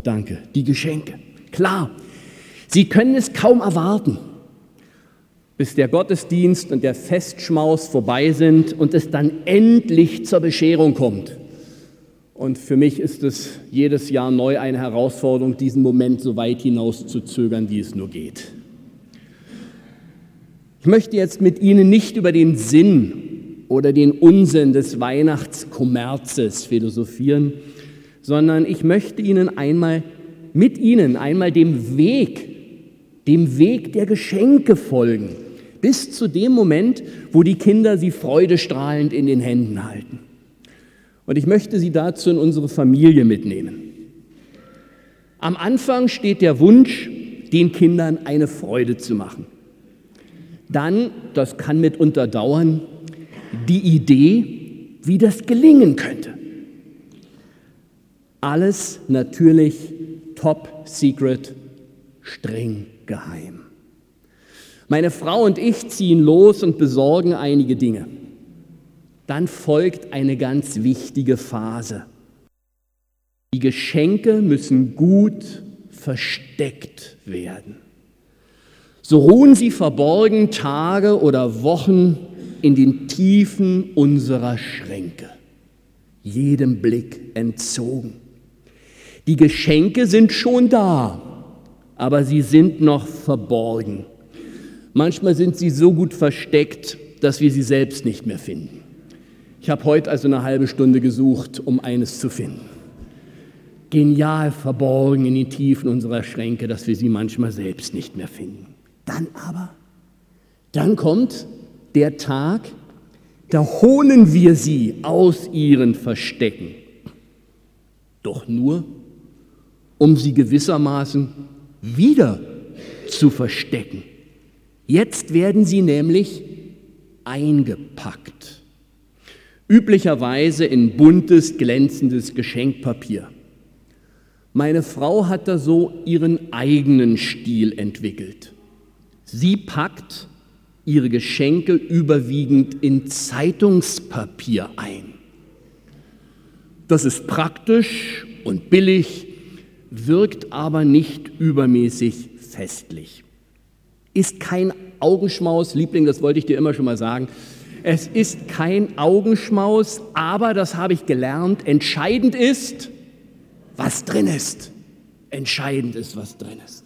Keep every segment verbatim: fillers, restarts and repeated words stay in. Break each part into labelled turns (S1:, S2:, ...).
S1: danke. Die Geschenke. Klar, Sie können es kaum erwarten, bis der Gottesdienst und der Festschmaus vorbei sind und es dann endlich zur Bescherung kommt. Und für mich ist es jedes Jahr neu eine Herausforderung, diesen Moment so weit hinaus zu zögern, wie es nur geht. Ich möchte jetzt mit Ihnen nicht über den Sinn oder den Unsinn des Weihnachtskommerzes philosophieren, sondern ich möchte Ihnen einmal mit Ihnen einmal dem Weg, dem Weg der Geschenke folgen, bis zu dem Moment, wo die Kinder sie freudestrahlend in den Händen halten. Und ich möchte Sie dazu in unsere Familie mitnehmen. Am Anfang steht der Wunsch, den Kindern eine Freude zu machen. Dann, das kann mitunter dauern, die Idee, wie das gelingen könnte. Alles natürlich top secret, streng geheim. Meine Frau und ich ziehen los und besorgen einige Dinge. Dann folgt eine ganz wichtige Phase. Die Geschenke müssen gut versteckt werden. So ruhen sie verborgen Tage oder Wochen in den Tiefen unserer Schränke, jedem Blick entzogen. Die Geschenke sind schon da, aber sie sind noch verborgen. Manchmal sind sie so gut versteckt, dass wir sie selbst nicht mehr finden. Ich habe heute also eine halbe Stunde gesucht, um eines zu finden. Genial verborgen in den Tiefen unserer Schränke, dass wir sie manchmal selbst nicht mehr finden. Dann aber, dann kommt der Tag, da holen wir sie aus ihren Verstecken. Doch nur, um sie gewissermaßen wieder zu verstecken. Jetzt werden sie nämlich eingepackt. Üblicherweise in buntes, glänzendes Geschenkpapier. Meine Frau hat da so ihren eigenen Stil entwickelt. Sie packt ihre Geschenke überwiegend in Zeitungspapier ein. Das ist praktisch und billig, wirkt aber nicht übermäßig festlich. Ist kein Augenschmaus, Liebling, das wollte ich dir immer schon mal sagen. Es ist kein Augenschmaus, aber, das habe ich gelernt, entscheidend ist, was drin ist. Entscheidend ist, was drin ist.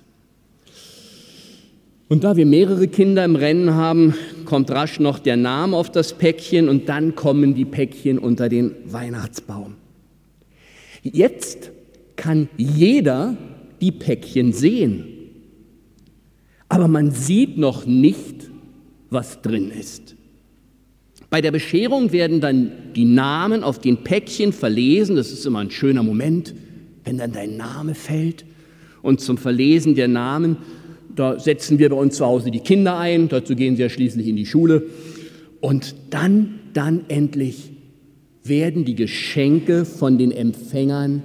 S1: Und da wir mehrere Kinder im Rennen haben, kommt rasch noch der Name auf das Päckchen und dann kommen die Päckchen unter den Weihnachtsbaum. Jetzt kann jeder die Päckchen sehen, aber man sieht noch nicht, was drin ist. Bei der Bescherung werden dann die Namen auf den Päckchen verlesen. Das ist immer ein schöner Moment, wenn dann dein Name fällt. Und zum Verlesen der Namen, da setzen wir bei uns zu Hause die Kinder ein. Dazu gehen sie ja schließlich in die Schule. Und dann, dann endlich werden die Geschenke von den Empfängern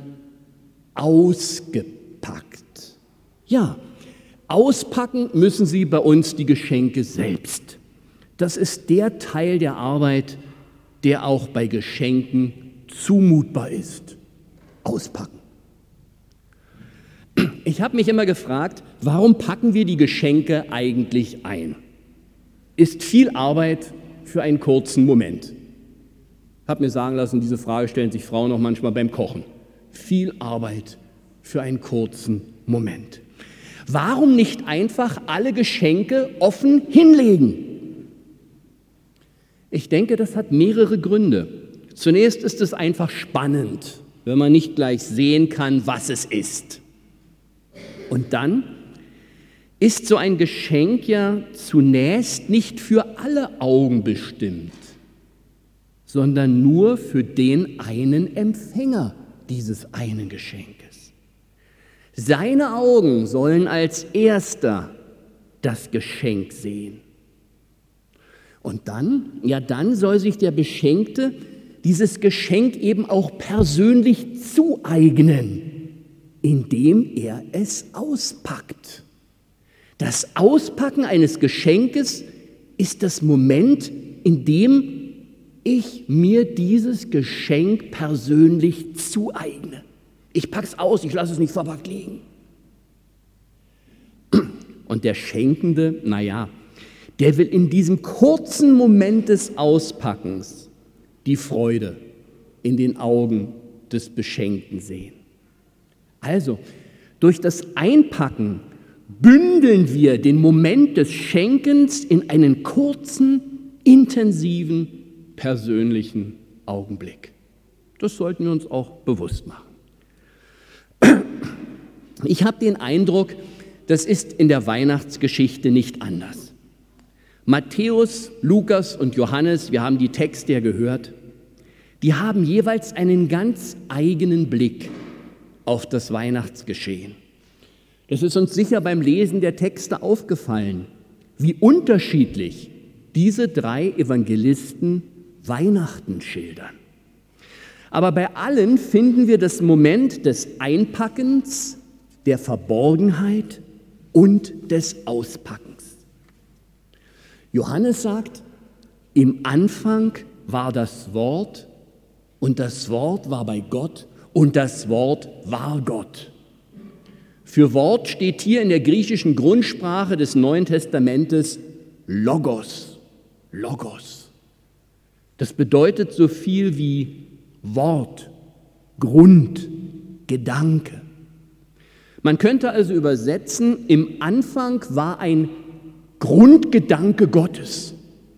S1: ausgepackt. Ja, auspacken müssen sie bei uns die Geschenke selbst. Das ist der Teil der Arbeit, der auch bei Geschenken zumutbar ist. Auspacken. Ich habe mich immer gefragt, warum packen wir die Geschenke eigentlich ein? Ist viel Arbeit für einen kurzen Moment. Ich habe mir sagen lassen, diese Frage stellen sich Frauen auch manchmal beim Kochen. Viel Arbeit für einen kurzen Moment. Warum nicht einfach alle Geschenke offen hinlegen? Ich denke, das hat mehrere Gründe. Zunächst ist es einfach spannend, wenn man nicht gleich sehen kann, was es ist. Und dann ist so ein Geschenk ja zunächst nicht für alle Augen bestimmt, sondern nur für den einen Empfänger dieses einen Geschenkes. Seine Augen sollen als erster das Geschenk sehen. Und dann, ja dann soll sich der Beschenkte dieses Geschenk eben auch persönlich zueignen, indem er es auspackt. Das Auspacken eines Geschenkes ist das Moment, in dem ich mir dieses Geschenk persönlich zueigne. Ich pack's aus, ich lasse es nicht verpackt liegen. Und der Schenkende, naja, der will in diesem kurzen Moment des Auspackens die Freude in den Augen des Beschenkten sehen. Also, durch das Einpacken bündeln wir den Moment des Schenkens in einen kurzen, intensiven, persönlichen Augenblick. Das sollten wir uns auch bewusst machen. Ich habe den Eindruck, das ist in der Weihnachtsgeschichte nicht anders. Matthäus, Lukas und Johannes, wir haben die Texte ja gehört, die haben jeweils einen ganz eigenen Blick auf das Weihnachtsgeschehen. Das ist uns sicher beim Lesen der Texte aufgefallen, wie unterschiedlich diese drei Evangelisten Weihnachten schildern. Aber bei allen finden wir das Moment des Einpackens, der Verborgenheit und des Auspackens. Johannes sagt, im Anfang war das Wort und das Wort war bei Gott und das Wort war Gott. Für Wort steht hier in der griechischen Grundsprache des Neuen Testamentes Logos, Logos. Das bedeutet so viel wie Wort, Grund, Gedanke. Man könnte also übersetzen, im Anfang war ein Grundgedanke Gottes.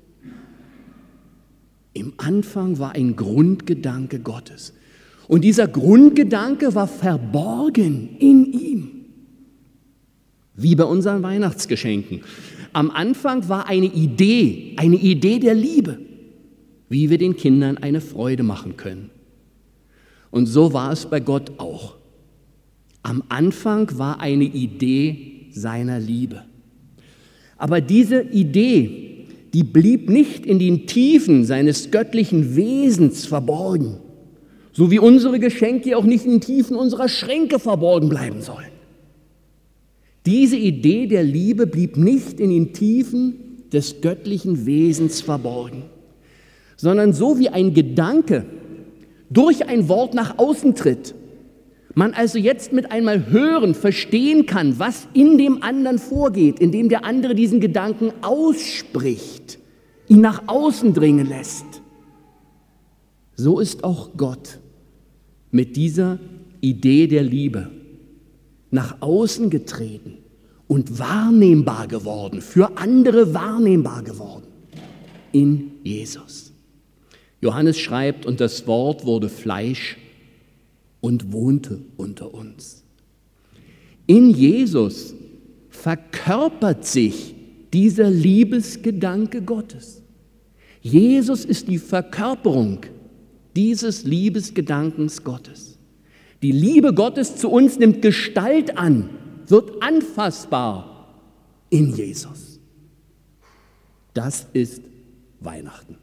S1: Im Anfang war ein Grundgedanke Gottes. Und dieser Grundgedanke war verborgen in ihm. Wie bei unseren Weihnachtsgeschenken. Am Anfang war eine Idee, eine Idee der Liebe, wie wir den Kindern eine Freude machen können. Und so war es bei Gott auch. Am Anfang war eine Idee seiner Liebe. Aber diese Idee, die blieb nicht in den Tiefen seines göttlichen Wesens verborgen, so wie unsere Geschenke auch nicht in den Tiefen unserer Schränke verborgen bleiben sollen. Diese Idee der Liebe blieb nicht in den Tiefen des göttlichen Wesens verborgen, sondern so wie ein Gedanke durch ein Wort nach außen tritt, man also jetzt mit einmal hören, verstehen kann, was in dem anderen vorgeht, indem der andere diesen Gedanken ausspricht, ihn nach außen dringen lässt. So ist auch Gott mit dieser Idee der Liebe nach außen getreten und wahrnehmbar geworden, für andere wahrnehmbar geworden in Jesus. Johannes schreibt, und das Wort wurde Fleisch und wohnte unter uns. In Jesus verkörpert sich dieser Liebesgedanke Gottes. Jesus ist die Verkörperung dieses Liebesgedankens Gottes. Die Liebe Gottes zu uns nimmt Gestalt an, wird anfassbar in Jesus. Das ist Weihnachten.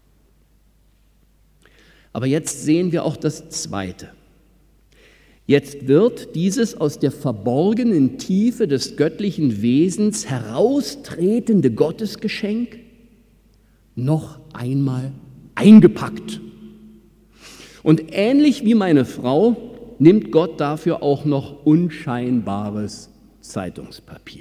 S1: Aber jetzt sehen wir auch das Zweite. Jetzt wird dieses aus der verborgenen Tiefe des göttlichen Wesens heraustretende Gottesgeschenk noch einmal eingepackt. Und ähnlich wie meine Frau nimmt Gott dafür auch noch unscheinbares Zeitungspapier.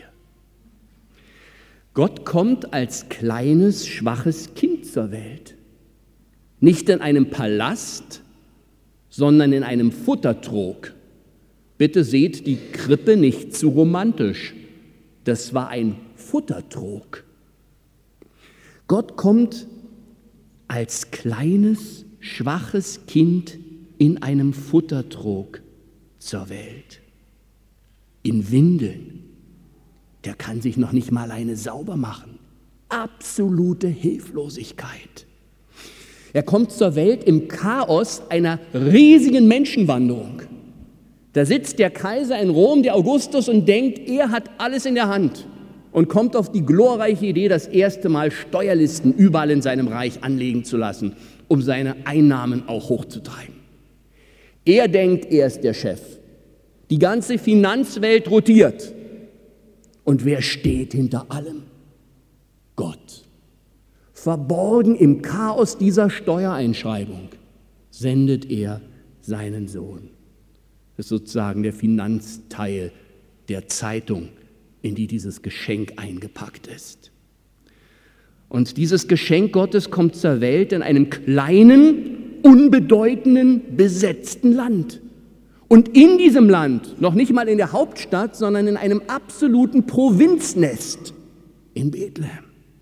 S1: Gott kommt als kleines, schwaches Kind zur Welt. Nicht in einem Palast, sondern in einem Futtertrog. Bitte seht die Krippe nicht zu romantisch. Das war ein Futtertrog. Gott kommt als kleines, schwaches Kind in einem Futtertrog zur Welt. In Windeln. Der kann sich noch nicht mal alleine sauber machen. Absolute Hilflosigkeit. Er kommt zur Welt im Chaos einer riesigen Menschenwanderung. Da sitzt der Kaiser in Rom, der Augustus, und denkt, er hat alles in der Hand und kommt auf die glorreiche Idee, das erste Mal Steuerlisten überall in seinem Reich anlegen zu lassen, um seine Einnahmen auch hochzutreiben. Er denkt, er ist der Chef. Die ganze Finanzwelt rotiert. Und wer steht hinter allem? Gott. Verborgen im Chaos dieser Steuereinschreibung sendet er seinen Sohn. Das ist sozusagen der Finanzteil der Zeitung, in die dieses Geschenk eingepackt ist. Und dieses Geschenk Gottes kommt zur Welt in einem kleinen, unbedeutenden, besetzten Land. Und in diesem Land, noch nicht mal in der Hauptstadt, sondern in einem absoluten Provinznest in Bethlehem.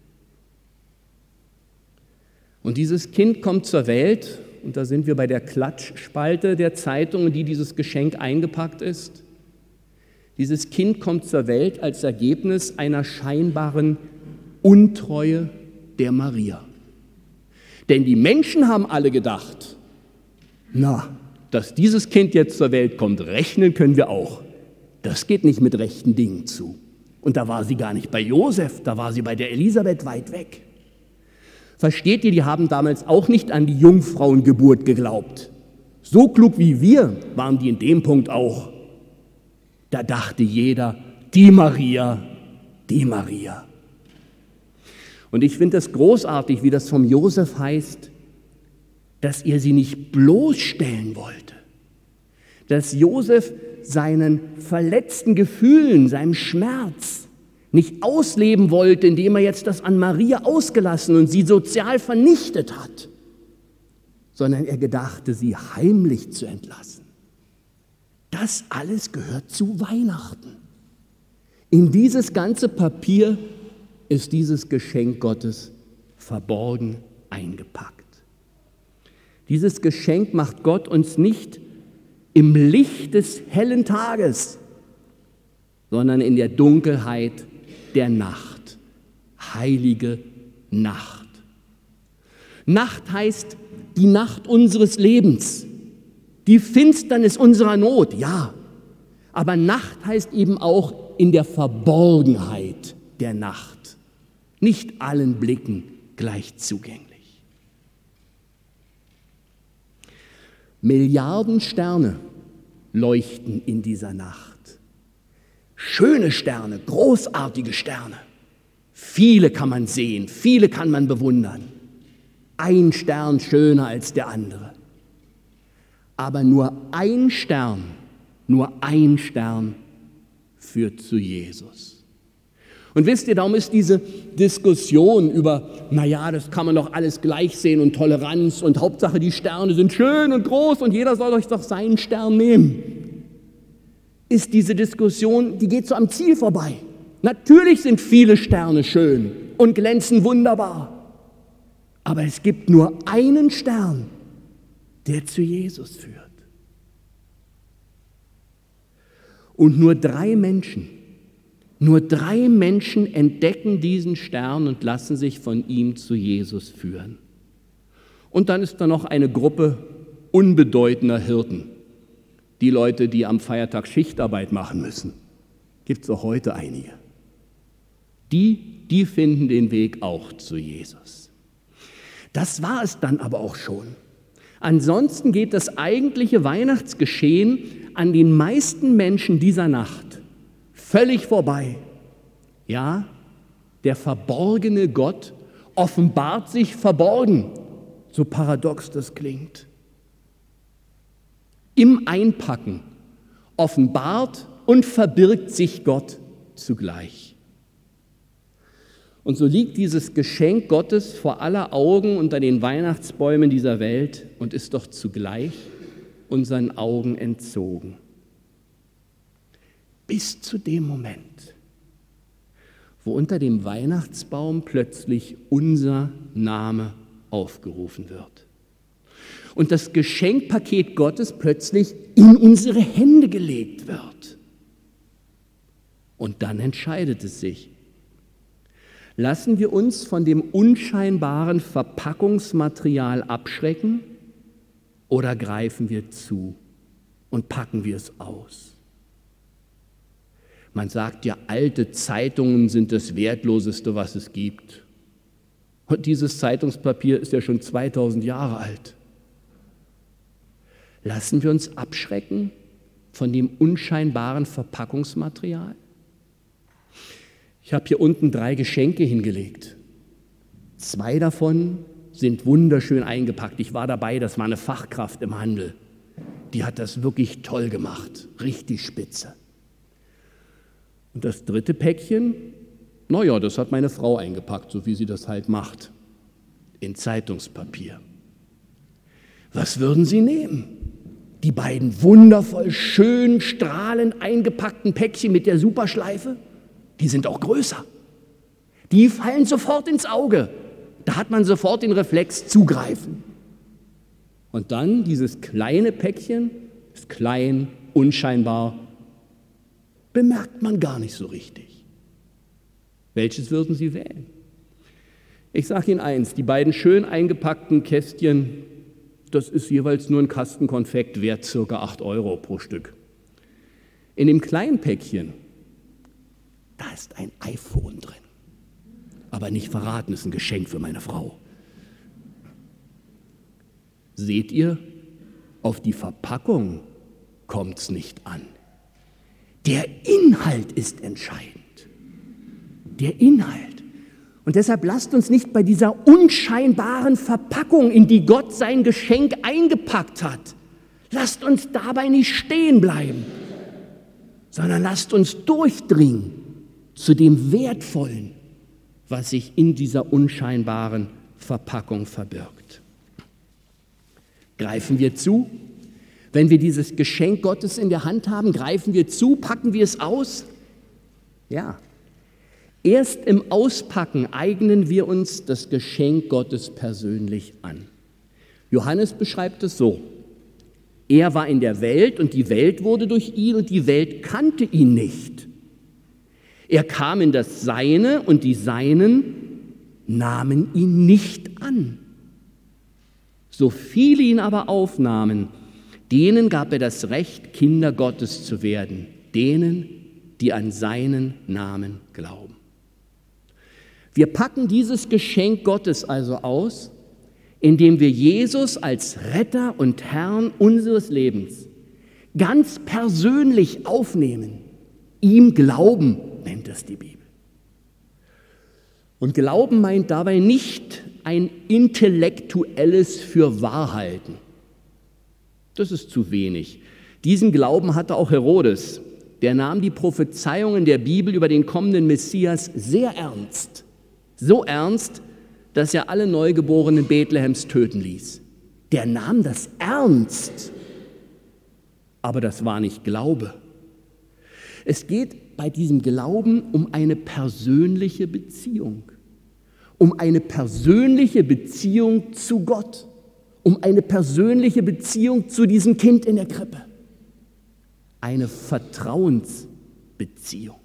S1: Und dieses Kind kommt zur Welt, und da sind wir bei der Klatschspalte der Zeitung, in die dieses Geschenk eingepackt ist. Dieses Kind kommt zur Welt als Ergebnis einer scheinbaren Untreue der Maria. Denn die Menschen haben alle gedacht, na, dass dieses Kind jetzt zur Welt kommt, rechnen können wir auch. Das geht nicht mit rechten Dingen zu. Und da war sie gar nicht bei Josef, da war sie bei der Elisabeth weit weg. Versteht ihr, die haben damals auch nicht an die Jungfrauengeburt geglaubt. So klug wie wir waren die in dem Punkt auch. Da dachte jeder, die Maria, die Maria. Und ich finde es großartig, wie das vom Josef heißt, dass er sie nicht bloßstellen wollte. Dass Josef seinen verletzten Gefühlen, seinem Schmerz nicht ausleben wollte, indem er jetzt das an Maria ausgelassen und sie sozial vernichtet hat, sondern er gedachte, sie heimlich zu entlassen. Das alles gehört zu Weihnachten. In dieses ganze Papier ist dieses Geschenk Gottes verborgen eingepackt. Dieses Geschenk macht Gott uns nicht im Licht des hellen Tages, sondern in der Dunkelheit der Nacht. Heilige Nacht. Nacht heißt die Nacht unseres Lebens, die Finsternis unserer Not, ja. Aber Nacht heißt eben auch in der Verborgenheit der Nacht, nicht allen Blicken gleich zugänglich. Milliarden Sterne leuchten in dieser Nacht. Schöne Sterne, großartige Sterne. Viele kann man sehen, viele kann man bewundern. Ein Stern schöner als der andere. Aber nur ein Stern, nur ein Stern führt zu Jesus. Und wisst ihr, darum ist diese Diskussion über, naja, das kann man doch alles gleich sehen und Toleranz und Hauptsache die Sterne sind schön und groß und jeder soll euch doch seinen Stern nehmen, ist diese Diskussion, die geht so am Ziel vorbei. Natürlich sind viele Sterne schön und glänzen wunderbar, aber es gibt nur einen Stern, der zu Jesus führt. Und nur drei Menschen, nur drei Menschen entdecken diesen Stern und lassen sich von ihm zu Jesus führen. Und dann ist da noch eine Gruppe unbedeutender Hirten. Die Leute, die am Feiertag Schichtarbeit machen müssen. Gibt es auch heute einige. Die, die finden den Weg auch zu Jesus. Das war es dann aber auch schon. Ansonsten geht das eigentliche Weihnachtsgeschehen an den meisten Menschen dieser Nacht völlig vorbei. Ja, der verborgene Gott offenbart sich verborgen, so paradox das klingt. Im Einpacken offenbart und verbirgt sich Gott zugleich. Und so liegt dieses Geschenk Gottes vor aller Augen unter den Weihnachtsbäumen dieser Welt und ist doch zugleich unseren Augen entzogen. Bis zu dem Moment, wo unter dem Weihnachtsbaum plötzlich unser Name aufgerufen wird. Und das Geschenkpaket Gottes plötzlich in unsere Hände gelegt wird. Und dann entscheidet es sich. Lassen wir uns von dem unscheinbaren Verpackungsmaterial abschrecken oder greifen wir zu und packen wir es aus? Man sagt ja, alte Zeitungen sind das Wertloseste, was es gibt. Und dieses Zeitungspapier ist ja schon zweitausend Jahre alt. Lassen wir uns abschrecken von dem unscheinbaren Verpackungsmaterial? Ich habe hier unten drei Geschenke hingelegt. Zwei davon sind wunderschön eingepackt. Ich war dabei, das war eine Fachkraft im Handel. die hat das wirklich toll gemacht, richtig spitze. Und das dritte Päckchen, naja, das hat meine Frau eingepackt, so wie sie das halt macht, in Zeitungspapier. Was würden Sie nehmen? Die beiden wundervoll, schön, strahlend eingepackten Päckchen mit der Superschleife? Die sind auch größer. Die fallen sofort ins Auge. Da hat man sofort den Reflex, zugreifen. Und dann dieses kleine Päckchen, ist klein, unscheinbar, bemerkt man gar nicht so richtig. Welches würden Sie wählen? Ich sage Ihnen eins, die beiden schön eingepackten Kästchen, das ist jeweils nur ein Kasten Konfekt, wert ca. acht Euro pro Stück. In dem kleinen Päckchen, da ist ein iPhone drin. Aber nicht verraten, ist ein Geschenk für meine Frau. Seht ihr, auf die Verpackung kommt es nicht an. Der Inhalt ist entscheidend. Der Inhalt. Und deshalb lasst uns nicht bei dieser unscheinbaren Verpackung, in die Gott sein Geschenk eingepackt hat, lasst uns dabei nicht stehen bleiben, sondern lasst uns durchdringen zu dem Wertvollen, was sich in dieser unscheinbaren Verpackung verbirgt. Greifen wir zu? Wenn wir dieses Geschenk Gottes in der Hand haben, greifen wir zu, packen wir es aus? Ja. Erst im Auspacken eignen wir uns das Geschenk Gottes persönlich an. Johannes beschreibt es so: Er war in der Welt und die Welt wurde durch ihn und die Welt kannte ihn nicht. Er kam in das Seine und die Seinen nahmen ihn nicht an. So viele ihn aber aufnahmen, denen gab er das Recht, Kinder Gottes zu werden, denen, die an seinen Namen glauben. Wir packen dieses Geschenk Gottes also aus, indem wir Jesus als Retter und Herrn unseres Lebens ganz persönlich aufnehmen, ihm glauben, nennt es die Bibel. Und Glauben meint dabei nicht ein intellektuelles Fürwahrhalten. Das ist zu wenig. Diesen Glauben hatte auch Herodes. Der nahm die Prophezeiungen der Bibel über den kommenden Messias sehr ernst. So ernst, dass er alle Neugeborenen Bethlehems töten ließ. Der nahm das ernst. Aber das war nicht Glaube. Es geht bei diesem Glauben um eine persönliche Beziehung. Um eine persönliche Beziehung zu Gott. Um eine persönliche Beziehung zu diesem Kind in der Krippe. Eine Vertrauensbeziehung.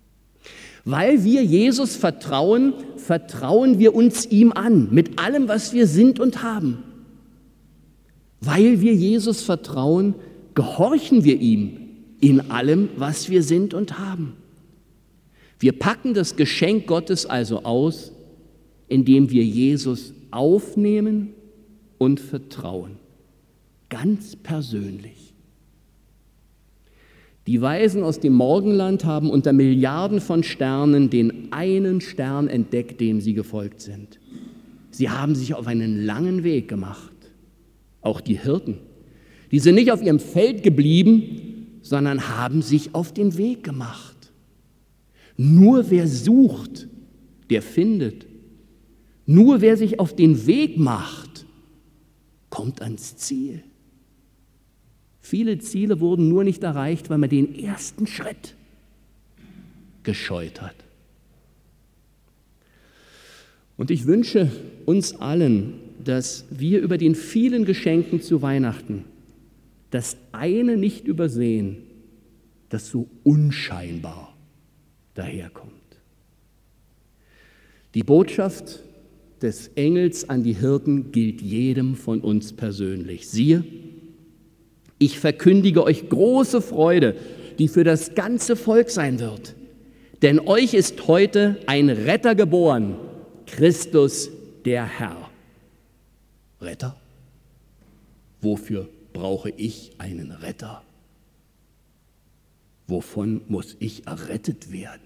S1: Weil wir Jesus vertrauen, vertrauen wir uns ihm an, mit allem, was wir sind und haben. Weil wir Jesus vertrauen, gehorchen wir ihm in allem, was wir sind und haben. Wir packen das Geschenk Gottes also aus, indem wir Jesus aufnehmen und vertrauen. Ganz persönlich. Die Weisen aus dem Morgenland haben unter Milliarden von Sternen den einen Stern entdeckt, dem sie gefolgt sind. Sie haben sich auf einen langen Weg gemacht. Auch die Hirten. Die sind nicht auf ihrem Feld geblieben, sondern haben sich auf den Weg gemacht. Nur wer sucht, der findet. Nur wer sich auf den Weg macht, kommt ans Ziel. Viele Ziele wurden nur nicht erreicht, weil man den ersten Schritt gescheut hat. Und ich wünsche uns allen, dass wir über den vielen Geschenken zu Weihnachten das eine nicht übersehen, das so unscheinbar daherkommt. Die Botschaft des Engels an die Hirten gilt jedem von uns persönlich. Siehe, ich verkündige euch große Freude, die für das ganze Volk sein wird. Denn euch ist heute ein Retter geboren, Christus der Herr. Retter? Wofür brauche ich einen Retter? Wovon muss ich errettet werden?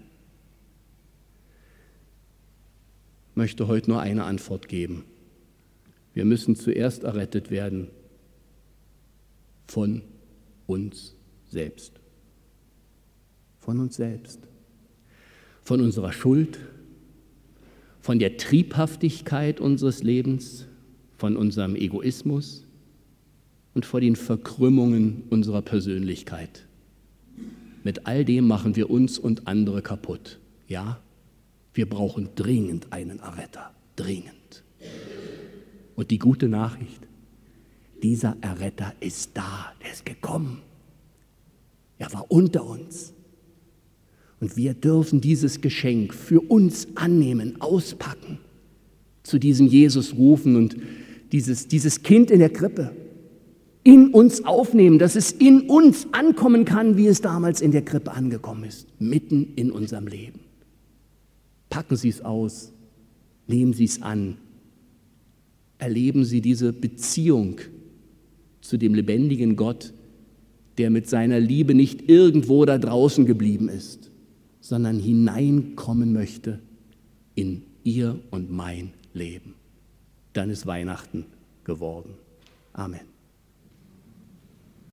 S1: Ich möchte heute nur eine Antwort geben. Wir müssen zuerst errettet werden von uns selbst. Von uns selbst. Von unserer Schuld, von der Triebhaftigkeit unseres Lebens, von unserem Egoismus und vor den Verkrümmungen unserer Persönlichkeit. Mit all dem machen wir uns und andere kaputt. Ja, wir brauchen dringend einen Erretter, dringend. Und die gute Nachricht, dieser Erretter ist da, der ist gekommen. Er war unter uns. Und wir dürfen dieses Geschenk für uns annehmen, auspacken, zu diesem Jesus rufen und dieses, dieses Kind in der Krippe in uns aufnehmen, dass es in uns ankommen kann, wie es damals in der Krippe angekommen ist, mitten in unserem Leben. Packen Sie es aus, nehmen Sie es an, erleben Sie diese Beziehung zu dem lebendigen Gott, der mit seiner Liebe nicht irgendwo da draußen geblieben ist, sondern hineinkommen möchte in Ihr und mein Leben. Dann ist Weihnachten geworden. Amen.